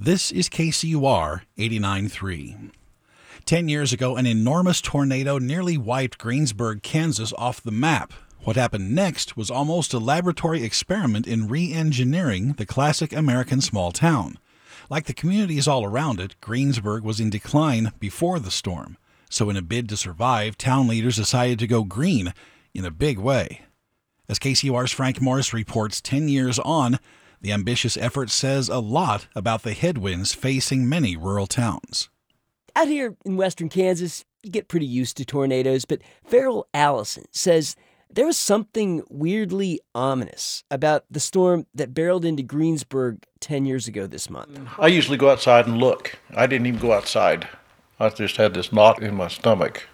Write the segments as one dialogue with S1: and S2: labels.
S1: This is KCUR 89.3. 10 years ago, an enormous tornado nearly wiped Greensburg, Kansas off the map. What happened next was almost a laboratory experiment in re-engineering the classic American small town. Like the communities all around it, Greensburg was in decline before the storm. So in a bid to survive, town leaders decided to go green in a big way. As KCUR's Frank Morris reports, 10 years on, the ambitious effort says a lot about the headwinds facing many rural towns.
S2: Out here in western Kansas, you get pretty used to tornadoes, but Farrell Allison says there was something weirdly ominous about the storm that barreled into Greensburg 10 years ago this month.
S3: I usually go outside and look. I didn't even go outside. I just had this knot in my stomach.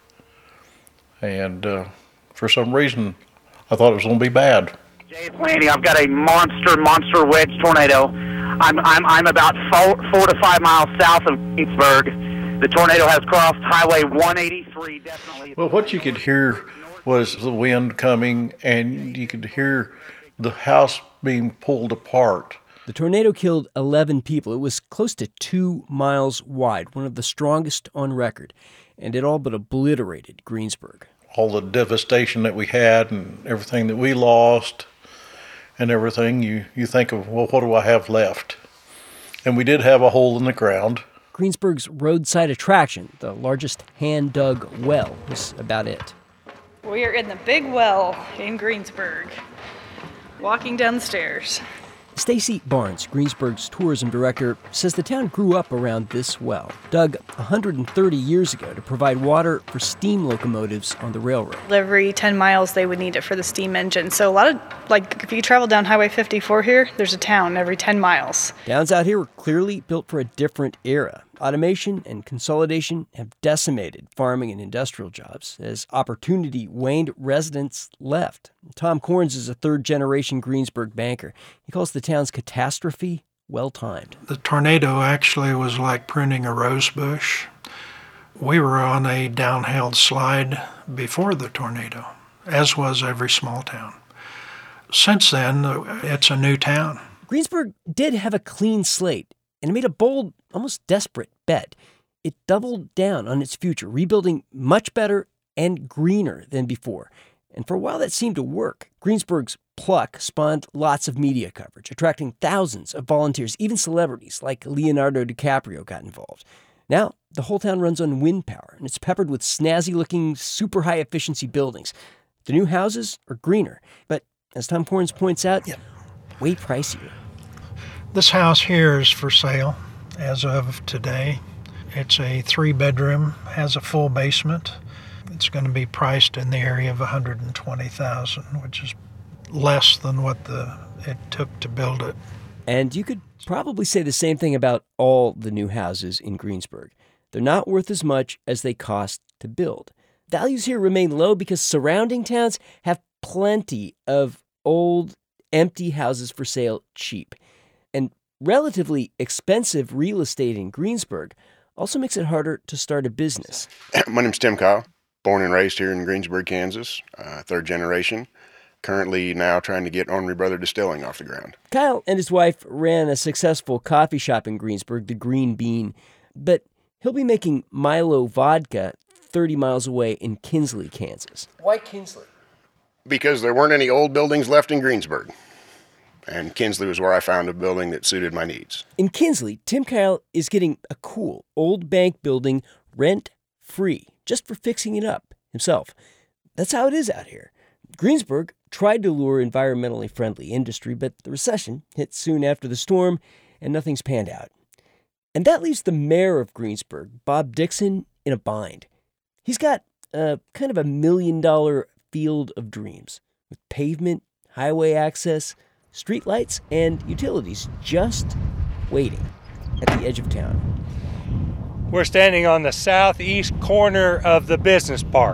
S3: And for some reason, I thought it was going to be bad.
S4: Jay, it's Lanny. I've got a monster wedge tornado. I'm about 4 to 5 miles south of Greensburg. The tornado has crossed Highway 183, definitely.
S3: Well, what you could hear was the wind coming, and you could hear the house being pulled apart.
S2: The tornado killed 11 people. It was close to 2 miles wide, one of the strongest on record, and it all but obliterated Greensburg.
S3: All the devastation that we had and everything that we lost and everything, you think of, well, what do I have left? And we did have a hole in the ground.
S2: Greensburg's roadside attraction, the largest hand-dug well, was about it.
S5: We are in the big well in Greensburg, walking down the stairs.
S2: Stacy Barnes, Greensburg's tourism director, says the town grew up around this well, dug 130 years ago to provide water for steam locomotives on the railroad.
S5: Every 10 miles, they would need it for the steam engine. So a lot of, if you travel down Highway 54 here, there's a town every 10 miles.
S2: Towns out here were clearly built for a different era. Automation and consolidation have decimated farming and industrial jobs. As opportunity waned, residents left. Tom Corns is a third-generation Greensburg banker. He calls the town's catastrophe well-timed.
S6: The tornado actually was like pruning a rose bush. We were on a downhill slide before the tornado, as was every small town. Since then, it's a new town.
S2: Greensburg did have a clean slate, and it made a bold, almost desperate bet. It doubled down on its future, rebuilding much better and greener than before. And for a while that seemed to work. Greensburg's pluck spawned lots of media coverage, attracting thousands of volunteers. Even celebrities like Leonardo DiCaprio got involved. Now, the whole town runs on wind power, and it's peppered with snazzy-looking, super high-efficiency buildings. The new houses are greener, but as Tom Corns points out, way pricier.
S6: This house here is for sale as of today. It's a 3-bedroom, has a full basement. It's going to be priced in the area of $120,000, which is less than what it took to build it.
S2: And you could probably say the same thing about all the new houses in Greensburg. They're not worth as much as they cost to build. Values here remain low because surrounding towns have plenty of old, empty houses for sale cheap. And relatively expensive real estate in Greensburg also makes it harder to start a business.
S7: My name's Tim Kyle, born and raised here in Greensburg, Kansas, third generation. Currently now trying to get Ornery Brother Distilling off the ground.
S2: Kyle and his wife ran a successful coffee shop in Greensburg, the Green Bean, but he'll be making Milo vodka 30 miles away in Kinsley, Kansas. Why Kinsley?
S7: Because there weren't any old buildings left in Greensburg. And Kinsley was where I found a building that suited my needs.
S2: In Kinsley, Tim Kyle is getting a cool old bank building rent-free, just for fixing it up himself. That's how it is out here. Greensburg tried to lure environmentally friendly industry, but the recession hit soon after the storm, and nothing's panned out. And that leaves the mayor of Greensburg, Bob Dixon, in a bind. He's got kind of $1 million field of dreams, with pavement, highway access, streetlights, and utilities just waiting at the edge of town.
S8: We're standing on the southeast corner of the business park.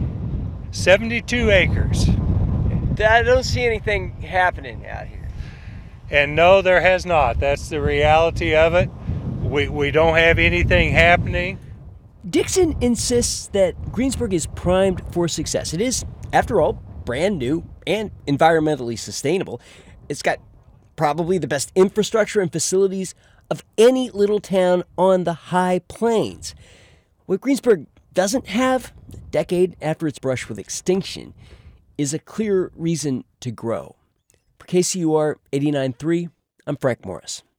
S8: 72 acres.
S2: I don't see anything happening out here.
S8: And no, there has not. That's the reality of it. We don't have anything happening.
S2: Dixon insists that Greensburg is primed for success. It is, after all, brand new and environmentally sustainable. It's got probably the best infrastructure and facilities of any little town on the high plains. What Greensburg doesn't have, a decade after its brush with extinction, is a clear reason to grow. For KCUR 89.3, I'm Frank Morris.